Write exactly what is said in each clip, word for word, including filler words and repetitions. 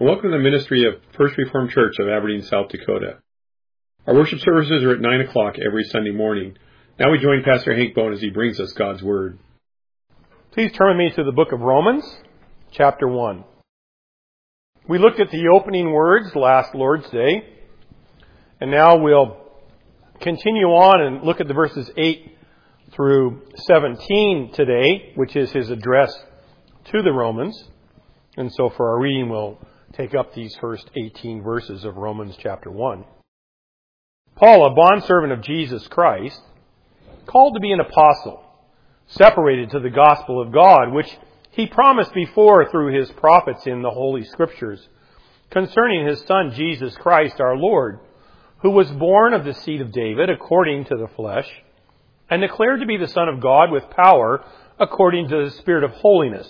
and welcome to the ministry of First Reformed Church of Aberdeen, South Dakota. Our worship services are at nine o'clock every Sunday morning. Now we join Pastor Hank Bone as he brings us God's Word. Please turn with me to the book of Romans, chapter one. We looked at the opening words last Lord's Day, and now we'll continue on and look at the verses eight through seventeen today, which is his address to the Romans. And so for our reading, we'll take up these first eighteen verses of Romans chapter one. Paul, a bondservant of Jesus Christ, called to be an apostle, separated to the gospel of God, which he promised before through his prophets in the Holy Scriptures, concerning his Son Jesus Christ our Lord, who was born of the seed of David according to the flesh, and declared to be the Son of God with power according to the Spirit of holiness,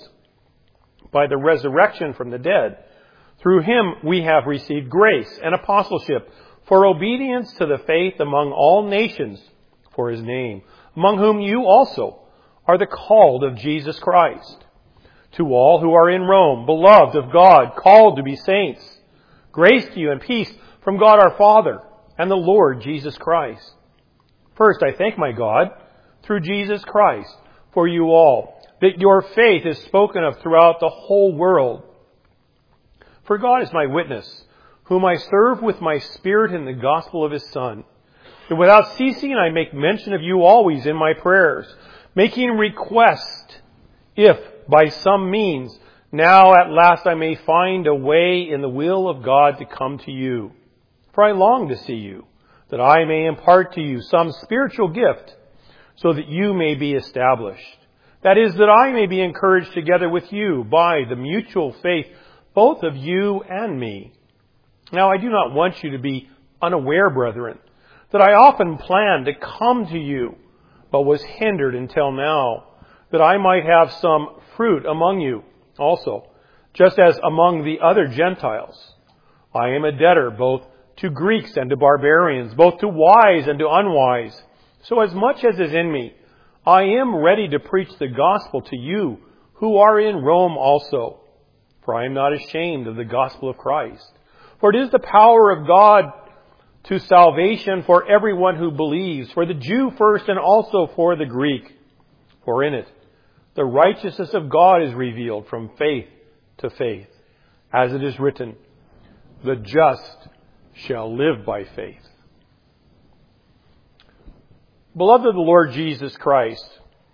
by the resurrection from the dead. Through him we have received grace and apostleship for obedience to the faith among all nations for his name, among whom you also are the called of Jesus Christ. To all who are in Rome, beloved of God, called to be saints, grace to you and peace from God our Father and the Lord Jesus Christ. First, I thank my God through Jesus Christ for you all, that your faith is spoken of throughout the whole world. For God is my witness, whom I serve with my spirit in the gospel of his Son, that without ceasing I make mention of you always in my prayers, making request, if by some means now at last I may find a way in the will of God to come to you. For I long to see you, that I may impart to you some spiritual gift, so that you may be established. That is, that I may be encouraged together with you by the mutual faith, both of you and me. Now I do not want you to be unaware, brethren, that I often planned to come to you, but was hindered until now, that I might have some fruit among you also, just as among the other Gentiles. I am a debtor both to Greeks and to barbarians, both to wise and to unwise. So as much as is in me, I am ready to preach the gospel to you who are in Rome also. For I am not ashamed of the gospel of Christ. For it is the power of God to salvation for everyone who believes, for the Jew first and also for the Greek. For in it, the righteousness of God is revealed from faith to faith. As it is written, the just shall live by faith. Beloved of the Lord Jesus Christ,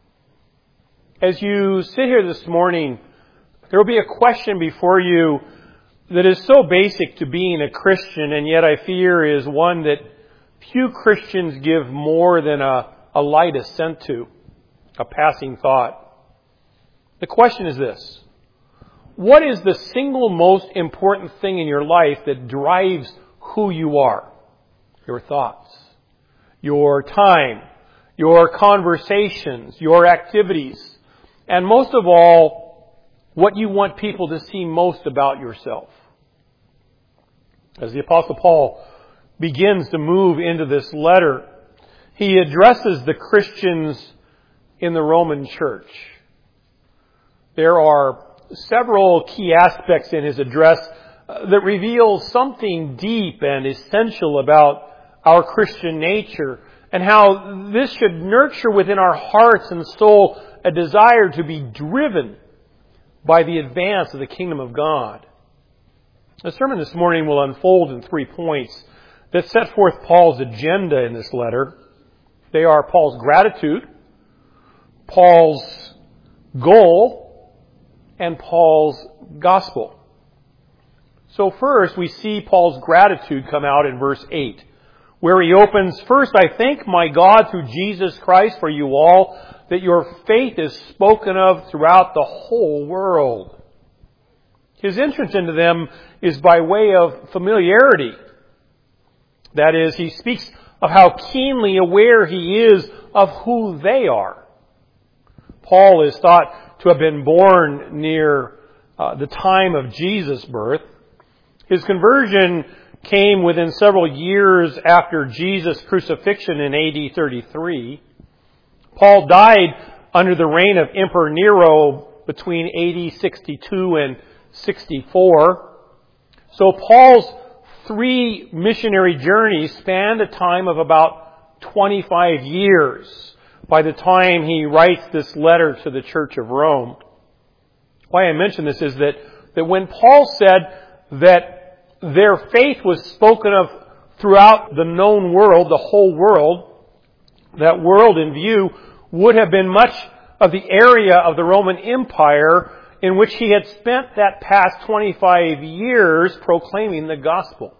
as you sit here this morning, there will be a question before you that is so basic to being a Christian, and yet I fear is one that few Christians give more than a, a light assent to, a passing thought. The question is this: what is the single most important thing in your life that drives who you are? Your thoughts, your time, your conversations, your activities, and most of all, what you want people to see most about yourself. As the Apostle Paul begins to move into this letter, he addresses the Christians in the Roman church. There are several key aspects in his address that reveal something deep and essential about our Christian nature, and how this should nurture within our hearts and soul a desire to be driven by the advance of the kingdom of God. The sermon this morning will unfold in three points that set forth Paul's agenda in this letter. They are Paul's gratitude, Paul's goal, and Paul's gospel. So first, we see Paul's gratitude come out in verse eight, where he opens, "First, I thank my God through Jesus Christ for you all, that your faith is spoken of throughout the whole world." His entrance into them is by way of familiarity. That is, he speaks of how keenly aware he is of who they are. Paul is thought to have been born near uh, the time of Jesus' birth. His conversion came within several years after Jesus' crucifixion in A D thirty-three. Paul died under the reign of Emperor Nero between A D sixty-two and sixty-four. So Paul's three missionary journeys spanned a time of about twenty-five years by the time he writes this letter to the Church of Rome. Why I mention this is that, that when Paul said that their faith was spoken of throughout the known world, the whole world, that world in view would have been much of the area of the Roman Empire in which he had spent that past twenty-five years proclaiming the gospel.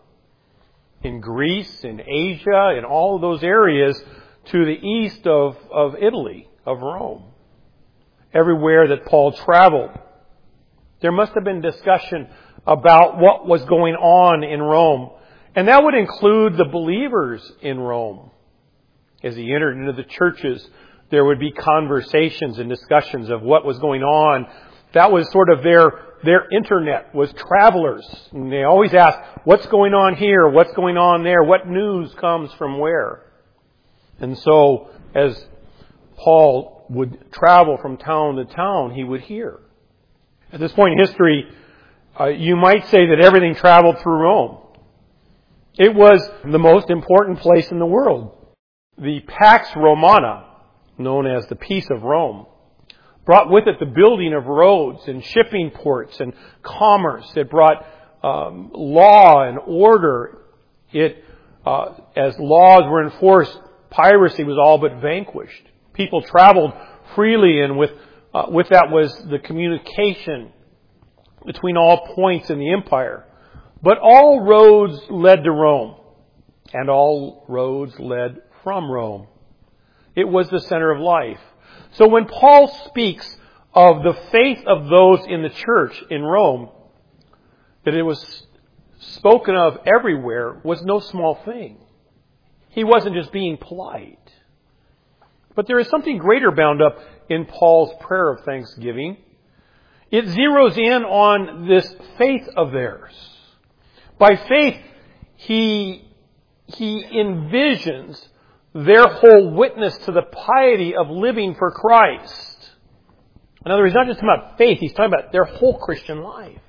In Greece, in Asia, in all of those areas to the east of, of Italy, of Rome. Everywhere that Paul traveled. There must have been discussion about what was going on in Rome. And that would include the believers in Rome. As he entered into the churches, there would be conversations and discussions of what was going on. That was sort of their, their internet, was travelers. And they always asked, what's going on here? What's going on there? What news comes from where? And so, as Paul would travel from town to town, he would hear. At this point in history, uh, you might say that everything traveled through Rome. It was the most important place in the world. The Pax Romana, known as the Peace of Rome, brought with it the building of roads and shipping ports and commerce. It brought um, law and order. It, uh, as laws were enforced, piracy was all but vanquished. People traveled freely, and with uh, with that was the communication between all points in the empire. But all roads led to Rome, and all roads led from Rome. It was the center of life. So when Paul speaks of the faith of those in the church in Rome, that it was spoken of everywhere, was no small thing. He wasn't just being polite. But there is something greater bound up in Paul's prayer of thanksgiving. It zeroes in on this faith of theirs. By faith, he, he envisions their whole witness to the piety of living for Christ. In other words, he's not just talking about faith, he's talking about their whole Christian life.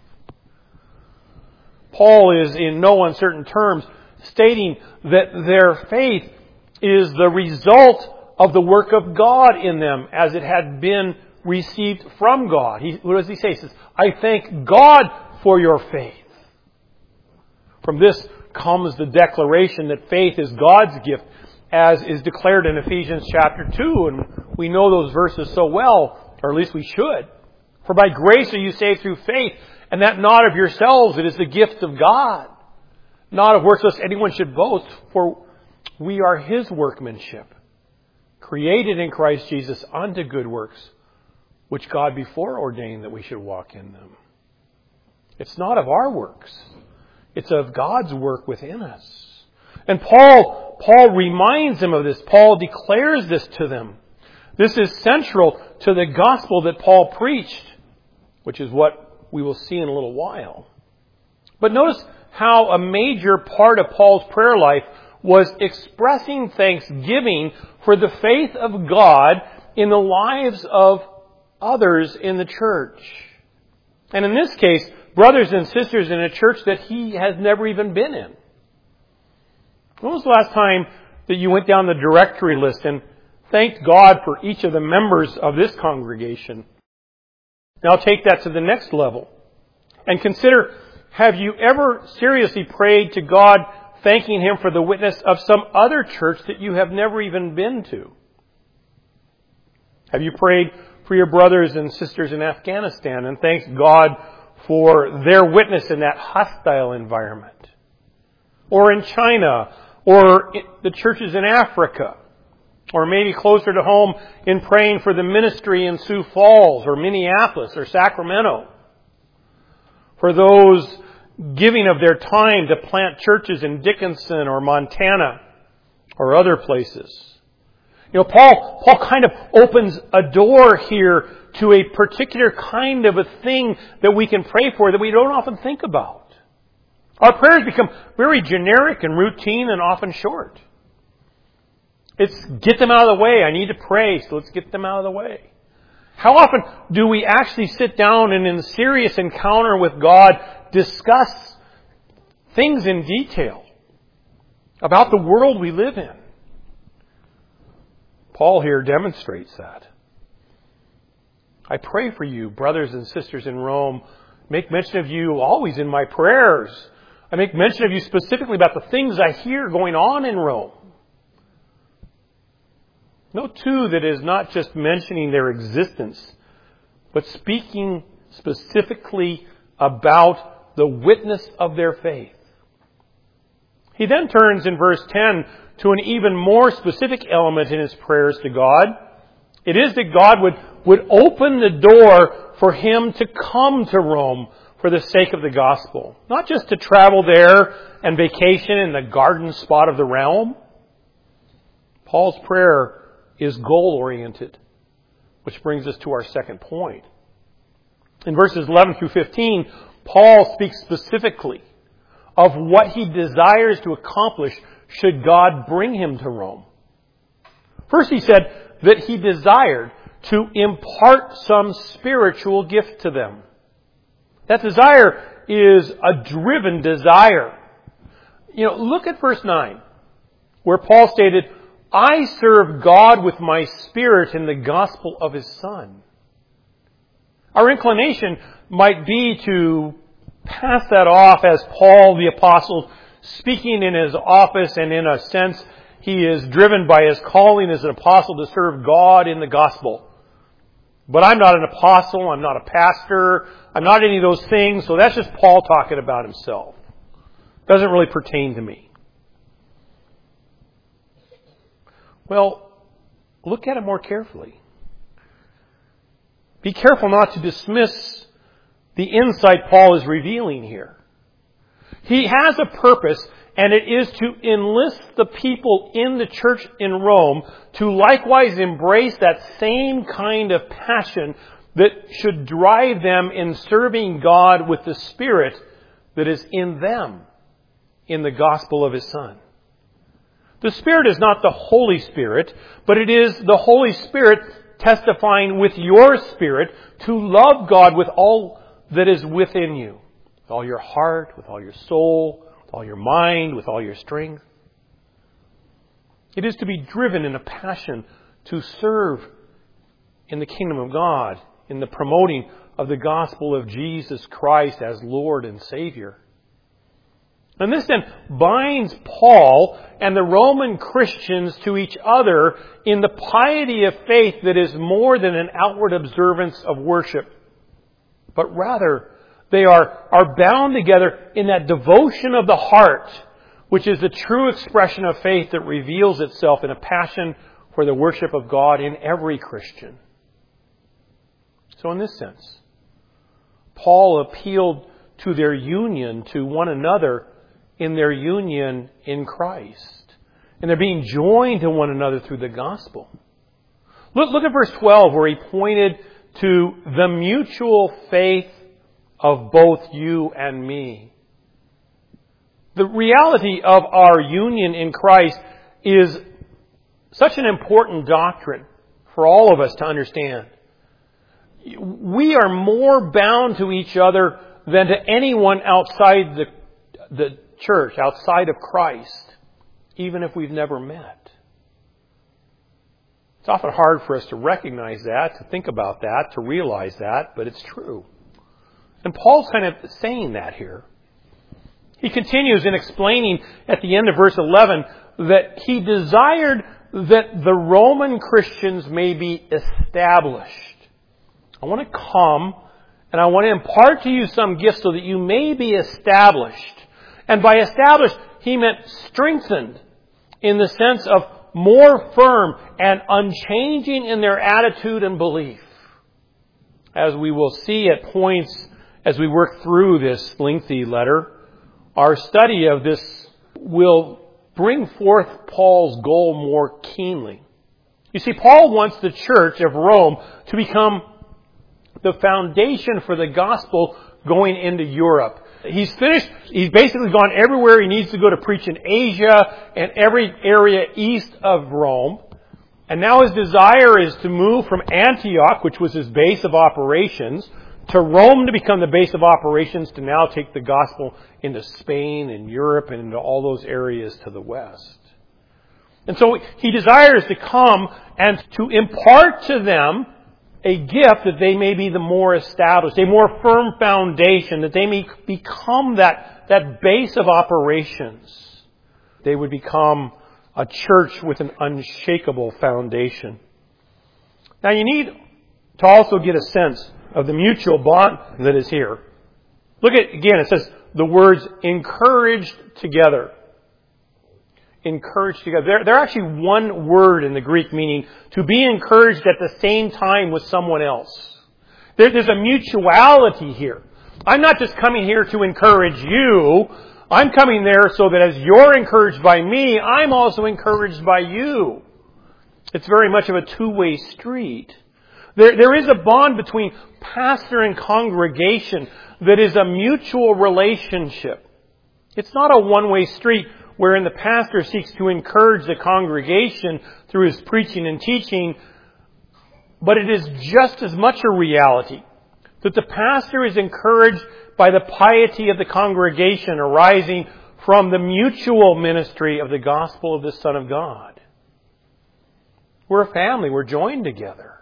Paul is, in no uncertain terms, stating that their faith is the result of the work of God in them as it had been received from God. He, what does he say? He says, I thank God for your faith. From this comes the declaration that faith is God's gift, as is declared in Ephesians chapter two. And we know those verses so well, or at least we should. For by grace are you saved through faith, and that not of yourselves, it is the gift of God. Not of works lest anyone should boast, for we are His workmanship, created in Christ Jesus unto good works, which God before ordained that we should walk in them. It's not of our works. It's of God's work within us. And Paul, Paul reminds them of this. Paul declares this to them. This is central to the gospel that Paul preached, which is what we will see in a little while. But notice how a major part of Paul's prayer life was expressing thanksgiving for the faith of God in the lives of others in the church. And in this case, brothers and sisters in a church that he has never even been in. When was the last time that you went down the directory list and thanked God for each of the members of this congregation? Now take that to the next level. And consider, have you ever seriously prayed to God, thanking Him for the witness of some other church that you have never even been to? Have you prayed for your brothers and sisters in Afghanistan and thanked God for their witness in that hostile environment? Or in China, or the churches in Africa, or maybe closer to home in praying for the ministry in Sioux Falls, or Minneapolis, or Sacramento. For those giving of their time to plant churches in Dickinson or Montana or other places. You know, Paul, Paul kind of opens a door here to a particular kind of a thing that we can pray for that we don't often think about. Our prayers become very generic and routine and often short. It's get them out of the way. I need to pray, so let's get them out of the way. How often do we actually sit down and in serious encounter with God discuss things in detail about the world we live in. Paul here demonstrates that. I pray for you, brothers and sisters in Rome. Make mention of you always in my prayers. I make mention of you specifically about the things I hear going on in Rome. Note too that it is not just mentioning their existence, but speaking specifically about the witness of their faith. He then turns in verse ten to an even more specific element in his prayers to God. It is that God would, would open the door for him to come to Rome for the sake of the gospel. Not just to travel there and vacation in the garden spot of the realm. Paul's prayer is goal-oriented, which brings us to our second point. In verses eleven through fifteen, Paul speaks specifically of what he desires to accomplish should God bring him to Rome. First, he said that he desired to impart some spiritual gift to them. That desire is a driven desire. You know, look at verse nine, where Paul stated, I serve God with my spirit in the gospel of His Son. Our inclination might be to pass that off as Paul the Apostle speaking in his office, and in a sense he is driven by his calling as an apostle to serve God in the gospel. But I'm not an apostle, I'm not a pastor, I'm not any of those things, so that's just Paul talking about himself. Doesn't really pertain to me. Well, look at it more carefully. Be careful not to dismiss the insight Paul is revealing here. He has a purpose, and it is to enlist the people in the church in Rome to likewise embrace that same kind of passion that should drive them in serving God with the Spirit that is in them in the gospel of His Son. The Spirit is not the Holy Spirit, but it is the Holy Spirit testifying with your spirit to love God with all that is within you. With all your heart, with all your soul, with all your mind, with all your strength. It is to be driven in a passion to serve in the kingdom of God, in the promoting of the gospel of Jesus Christ as Lord and Savior. And this then binds Paul and the Roman Christians to each other in the piety of faith that is more than an outward observance of worship, but rather they are, are bound together in that devotion of the heart, which is the true expression of faith that reveals itself in a passion for the worship of God in every Christian. So in this sense, Paul appealed to their union to one another in their union in Christ. And they're being joined to one another through the gospel. Look, look at verse twelve, where he pointed to the mutual faith of both you and me. The reality of our union in Christ is such an important doctrine for all of us to understand. We are more bound to each other than to anyone outside the, the church, outside of Christ, even if we've never met. It's often hard for us to recognize that, to think about that, to realize that, but it's true. And Paul's kind of saying that here. He continues in explaining at the end of verse eleven that he desired that the Roman Christians may be established. I want to come and I want to impart to you some gifts so that you may be established. And by established, he meant strengthened in the sense of more firm and unchanging in their attitude and belief. As we will see at points as we work through this lengthy letter, our study of this will bring forth Paul's goal more keenly. You see, Paul wants the church of Rome to become the foundation for the gospel going into Europe. He's finished, he's basically gone everywhere he needs to go to preach in Asia and every area east of Rome. And now his desire is to move from Antioch, which was his base of operations, to Rome to become the base of operations to now take the gospel into Spain and Europe and into all those areas to the west. And so he desires to come and to impart to them a gift that they may be the more established, a more firm foundation, that they may become that, that base of operations. They would become a church with an unshakable foundation. Now you need to also get a sense of the mutual bond that is here. Look at, again, it says the words encouraged together. Encouraged together. They're, they're actually one word in the Greek, meaning to be encouraged at the same time with someone else. There, there's a mutuality here. I'm not just coming here to encourage you. I'm coming there so that as you're encouraged by me, I'm also encouraged by you. It's very much of a two-way street. There, there is a bond between pastor and congregation that is a mutual relationship. It's not a one-way street wherein the pastor seeks to encourage the congregation through his preaching and teaching, but it is just as much a reality that the pastor is encouraged by the piety of the congregation arising from the mutual ministry of the gospel of the Son of God. We're a family. We're joined together.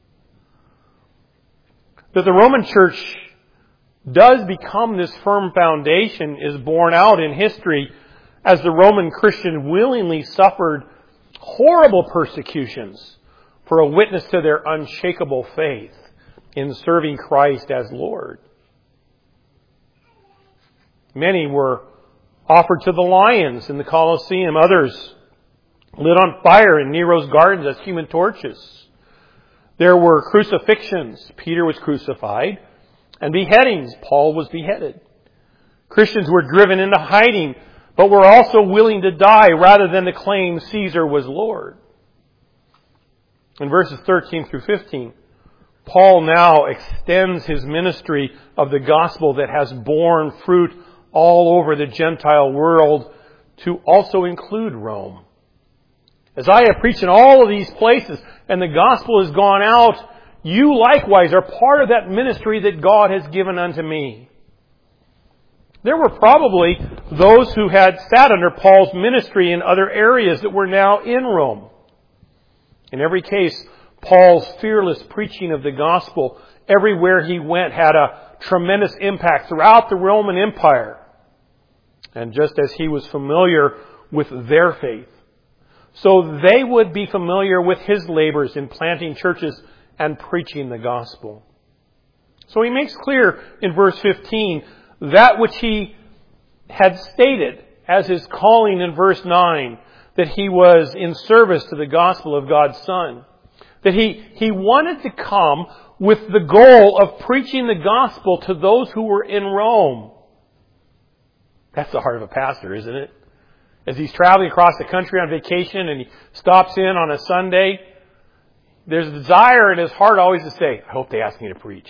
That the Roman Church does become this firm foundation is borne out in history as the Roman Christian willingly suffered horrible persecutions for a witness to their unshakable faith in serving Christ as Lord. Many were offered to the lions in the Colosseum. Others lit on fire in Nero's gardens as human torches. There were crucifixions. Peter was crucified. And beheadings. Paul was beheaded. Christians were driven into hiding, but were also willing to die rather than to claim Caesar was Lord. In verses thirteen through fifteen, Paul now extends his ministry of the gospel that has borne fruit all over the Gentile world to also include Rome. As I have preached in all of these places and the gospel has gone out, you likewise are part of that ministry that God has given unto me. There were probably those who had sat under Paul's ministry in other areas that were now in Rome. In every case, Paul's fearless preaching of the gospel everywhere he went had a tremendous impact throughout the Roman Empire. And just as he was familiar with their faith, so they would be familiar with his labors in planting churches and preaching the gospel. So he makes clear in verse fifteen that which he had stated as his calling in verse nine, that he was in service to the gospel of God's Son. That he, he wanted to come with the goal of preaching the gospel to those who were in Rome. That's the heart of a pastor, isn't it? As he's traveling across the country on vacation and he stops in on a Sunday, there's a desire in his heart always to say, I hope they ask me to preach.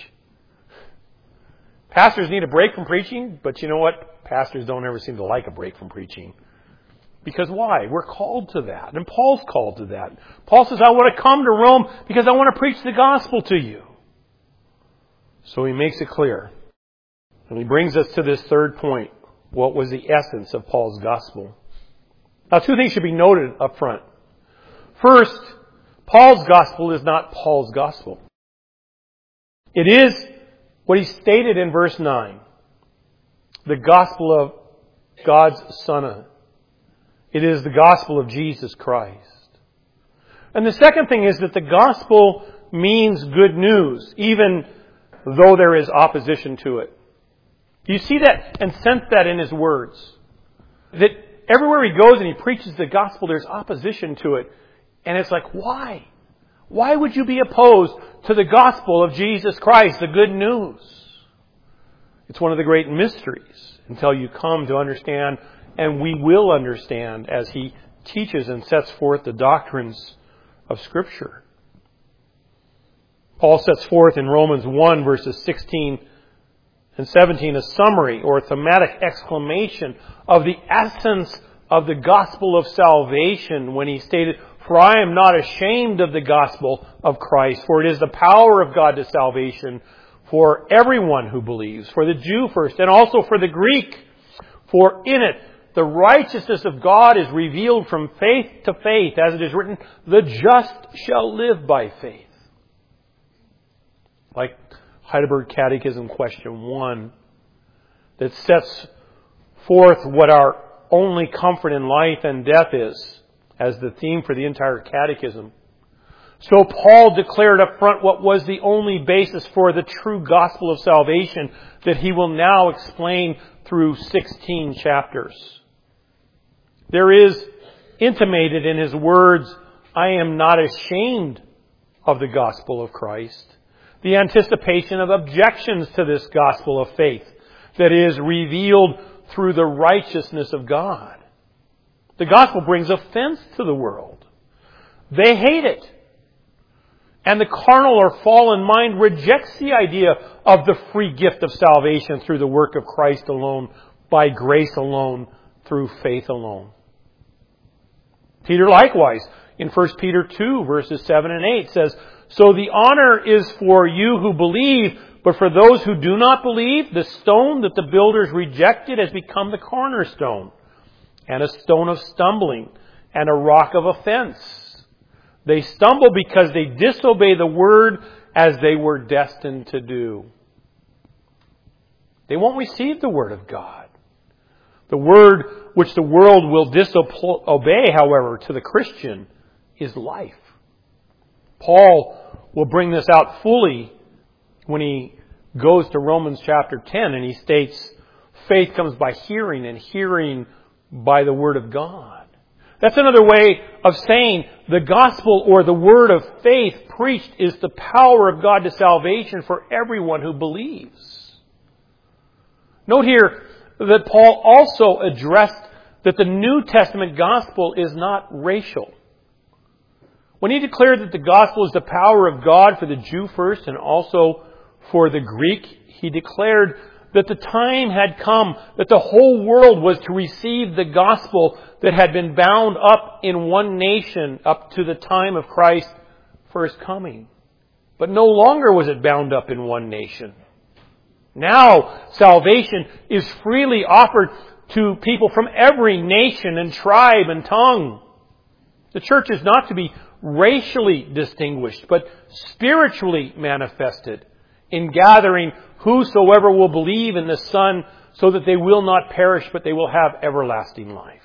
Pastors need a break from preaching, but you know what? Pastors don't ever seem to like a break from preaching. Because why? We're called to that. And Paul's called to that. Paul says, I want to come to Rome because I want to preach the gospel to you. So he makes it clear. And he brings us to this third point. What was the essence of Paul's gospel? Now, two things should be noted up front. First, Paul's gospel is not Paul's gospel. It is what he stated in verse nine. The gospel of God's Son. It is the gospel of Jesus Christ. And the second thing is that the gospel means good news, even though there is opposition to it. Do you see that and sense that in his words? That everywhere he goes and he preaches the gospel, there's opposition to it. And it's like, why? Why would you be opposed to the gospel of Jesus Christ, the good news? It's one of the great mysteries until you come to understand, and we will understand as he teaches and sets forth the doctrines of Scripture. Paul sets forth in Romans one, verses sixteen and seventeen, a summary or a thematic exclamation of the essence of the gospel of salvation when he stated, For I am not ashamed of the gospel of Christ, for it is the power of God to salvation for everyone who believes, for the Jew first, and also for the Greek. For in it the righteousness of God is revealed from faith to faith, as it is written, the just shall live by faith. Like Heidelberg Catechism question one, that sets forth what our only comfort in life and death is, as the theme for the entire catechism. So Paul declared up front what was the only basis for the true gospel of salvation that he will now explain through sixteen chapters. There is intimated in his words, I am not ashamed of the gospel of Christ, the anticipation of objections to this gospel of faith that is revealed through the righteousness of God. The gospel brings offense to the world. They hate it. And the carnal or fallen mind rejects the idea of the free gift of salvation through the work of Christ alone, by grace alone, through faith alone. Peter likewise, in First Peter two, verses seven and eight, says, so the honor is for you who believe, but for those who do not believe, the stone that the builders rejected has become the cornerstone, and a stone of stumbling, and a rock of offense. They stumble because they disobey the word as they were destined to do. They won't receive the word of God. The word which the world will disobey, however, to the Christian is life. Paul will bring this out fully when he goes to Romans chapter ten and he states, faith comes by hearing and hearing by the word of God. That's another way of saying the gospel or the word of faith preached is the power of God to salvation for everyone who believes. Note here that Paul also addressed that the New Testament gospel is not racial. When he declared that the gospel is the power of God for the Jew first and also for the Greek, he declared that the time had come that the whole world was to receive the gospel that had been bound up in one nation up to the time of Christ's first coming. But no longer was it bound up in one nation. Now salvation is freely offered to people from every nation and tribe and tongue. The church is not to be racially distinguished, but spiritually manifested in gathering whosoever will believe in the Son, so that they will not perish, but they will have everlasting life.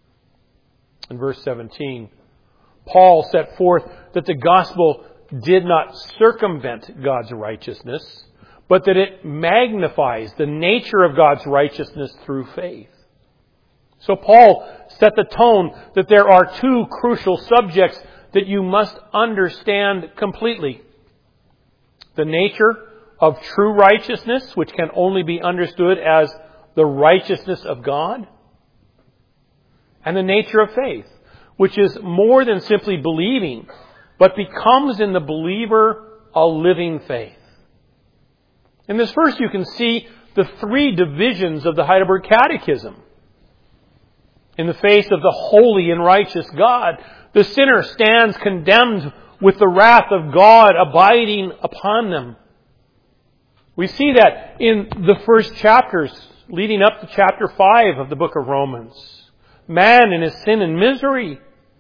In verse seventeen, Paul set forth that the gospel did not circumvent God's righteousness, but that it magnifies the nature of God's righteousness through faith. So Paul set the tone that there are two crucial subjects that you must understand completely. The nature of true righteousness, which can only be understood as the righteousness of God, and the nature of faith, which is more than simply believing, but becomes in the believer a living faith. In this verse you can see the three divisions of the Heidelberg Catechism. In the face of the holy and righteous God, the sinner stands condemned with the wrath of God abiding upon them. We see that in the first chapters leading up to chapter five of the book of Romans. Man in his sin and misery,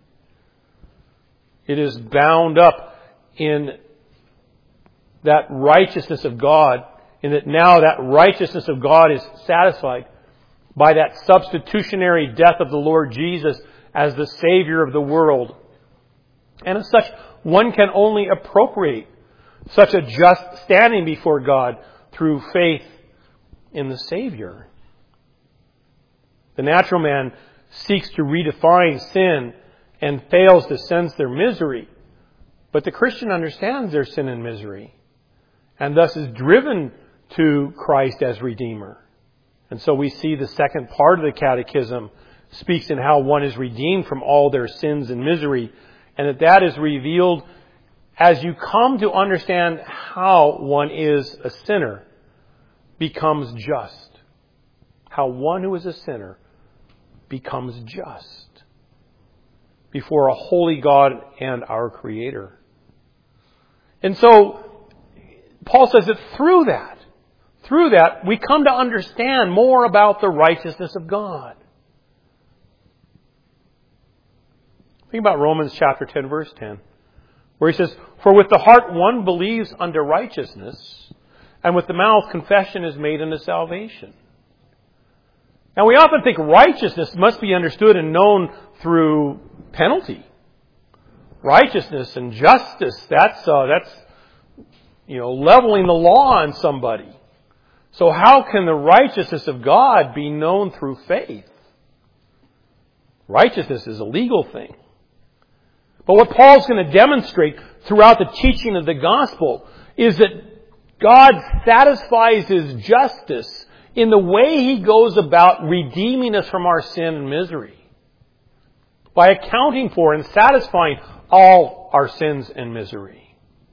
it is bound up in that righteousness of God, in that now that righteousness of God is satisfied by that substitutionary death of the Lord Jesus as the Savior of the world. And as such, one can only appropriate such a just standing before God through faith in the Savior. The natural man seeks to redefine sin and fails to sense their misery. But the Christian understands their sin and misery, and thus is driven to Christ as Redeemer. And so we see the second part of the Catechism speaks in how one is redeemed from all their sins and misery, and that that is revealed as you come to understand how one is a sinner becomes just. How one who is a sinner becomes just before a holy God and our Creator. And so, Paul says that through that, through that, we come to understand more about the righteousness of God. Think about Romans chapter ten, verse ten, where he says, "For with the heart one believes unto righteousness, and with the mouth confession is made unto salvation." Now we often think righteousness must be understood and known through penalty. Righteousness and justice, that's, uh, that's, you know, leveling the law on somebody. So how can the righteousness of God be known through faith? Righteousness is a legal thing. But what Paul's going to demonstrate throughout the teaching of the gospel is that God satisfies His justice in the way He goes about redeeming us from our sin and misery, by accounting for and satisfying all our sins and misery.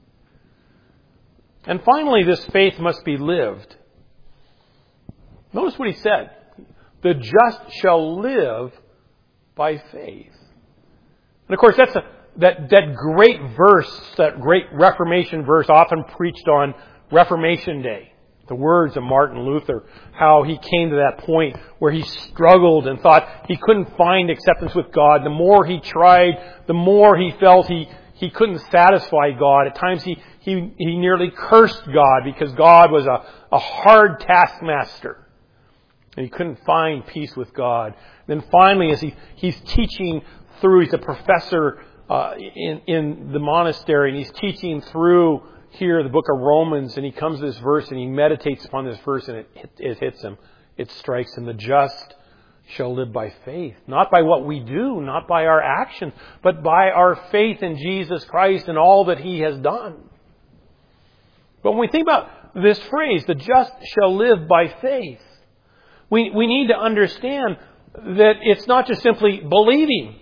And finally, this faith must be lived. Notice what he said. The just shall live by faith. And of course, that's a, that, that great verse, that great Reformation verse often preached on Reformation Day. The words of Martin Luther, how he came to that point where he struggled and thought he couldn't find acceptance with God. The more he tried, the more he felt he, he couldn't satisfy God. At times he, he, he nearly cursed God because God was a, a hard taskmaster. And he couldn't find peace with God. Then finally, as he, he's teaching through, he's a professor uh, in, in the monastery, and he's teaching through here the book of Romans, and he comes to this verse and he meditates upon this verse, and it, it, it hits him. It strikes him. The just shall live by faith. Not by what we do, not by our actions, but by our faith in Jesus Christ and all that He has done. But when we think about this phrase, the just shall live by faith, we, we need to understand that it's not just simply believing.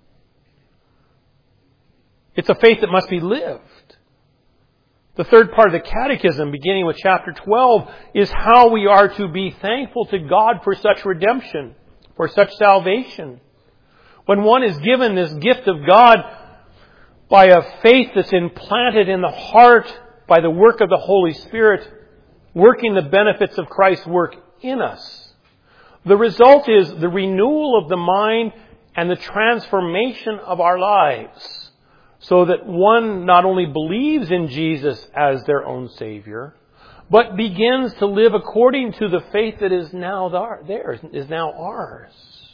It's a faith that must be lived. The third part of the Catechism, beginning with chapter twelve, is how we are to be thankful to God for such redemption, for such salvation. When one is given this gift of God by a faith that's implanted in the heart by the work of the Holy Spirit, working the benefits of Christ's work in us, the result is the renewal of the mind and the transformation of our lives, so that one not only believes in Jesus as their own Savior, but begins to live according to the faith that is now theirs, is now ours.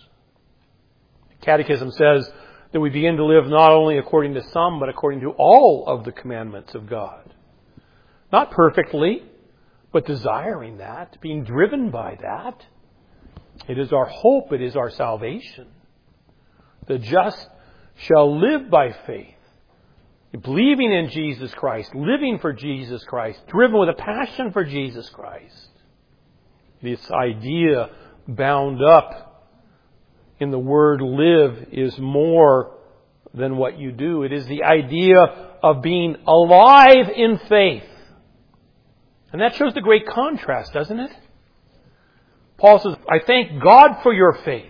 The Catechism says that we begin to live not only according to some, but according to all of the commandments of God. Not perfectly, but desiring that, being driven by that. It is our hope, it is our salvation. The just shall live by faith. Believing in Jesus Christ, living for Jesus Christ, driven with a passion for Jesus Christ. This idea bound up in the word live is more than what you do. It is the idea of being alive in faith. And that shows the great contrast, doesn't it? Paul says, I thank God for your faith.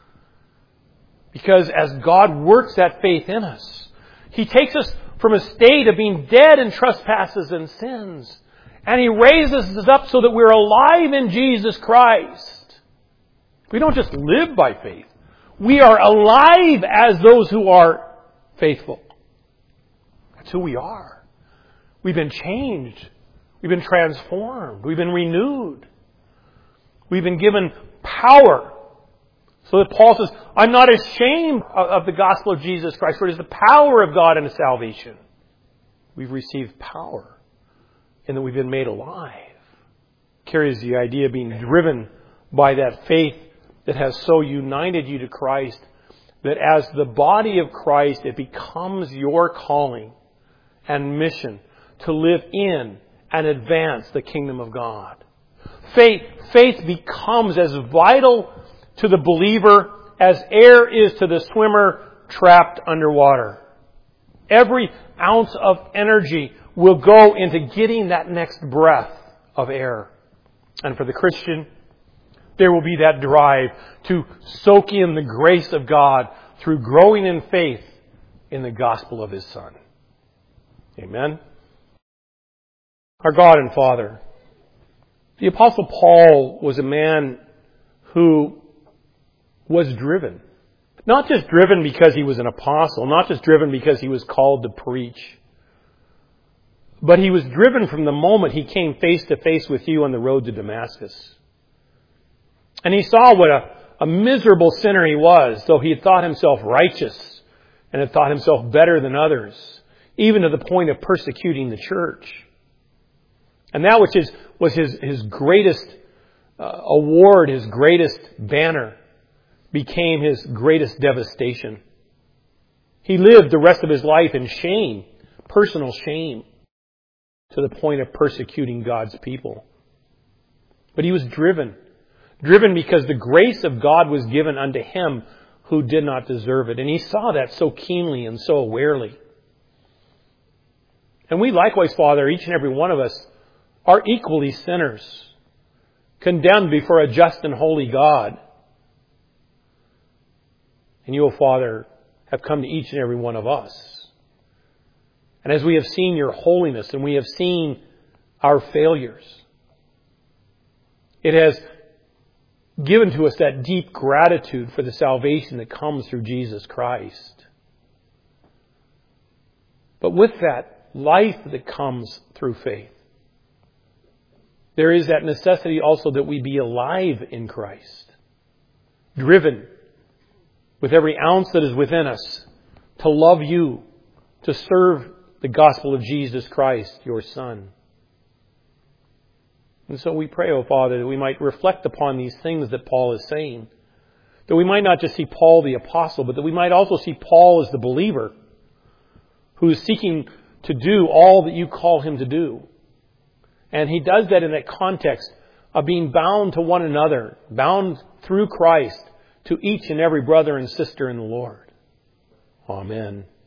Because as God works that faith in us, He takes us from a state of being dead in trespasses and sins, and He raises us up so that we're alive in Jesus Christ. We don't just live by faith. We are alive as those who are faithful. That's who we are. We've been changed. We've been transformed. We've been renewed. We've been given power. So that Paul says, I'm not ashamed of the gospel of Jesus Christ, for it is the power of God unto salvation. We've received power in that we've been made alive. Carries the idea of being driven by that faith that has so united you to Christ that as the body of Christ, it becomes your calling and mission to live in and advance the kingdom of God. Faith, faith becomes as vital to the believer as air is to the swimmer trapped underwater. Every ounce of energy will go into getting that next breath of air. And for the Christian, there will be that drive to soak in the grace of God through growing in faith in the gospel of His Son. Amen. Our God and Father, the Apostle Paul was a man who was driven. Not just driven because he was an apostle, not just driven because he was called to preach, but he was driven from the moment he came face to face with you on the road to Damascus. And he saw what a, a miserable sinner he was, though he had thought himself righteous and had thought himself better than others, even to the point of persecuting the church. And that which is, was his, his greatest uh, award, his greatest banner, became his greatest devastation. He lived the rest of his life in shame, personal shame, to the point of persecuting God's people. But he was driven. Driven because the grace of God was given unto him who did not deserve it. And he saw that so keenly and so awarely. And we likewise, Father, each and every one of us, are equally sinners, condemned before a just and holy God. And you, O Father, have come to each and every one of us. And as we have seen your holiness and we have seen our failures, it has given to us that deep gratitude for the salvation that comes through Jesus Christ. But with that life that comes through faith, there is that necessity also that we be alive in Christ, driven with every ounce that is within us to love you, to serve the gospel of Jesus Christ, your Son. And so we pray, O Father, that we might reflect upon these things that Paul is saying. That we might not just see Paul the apostle, but that we might also see Paul as the believer who is seeking to do all that you call him to do. And he does that in that context of being bound to one another, bound through Christ to each and every brother and sister in the Lord. Amen.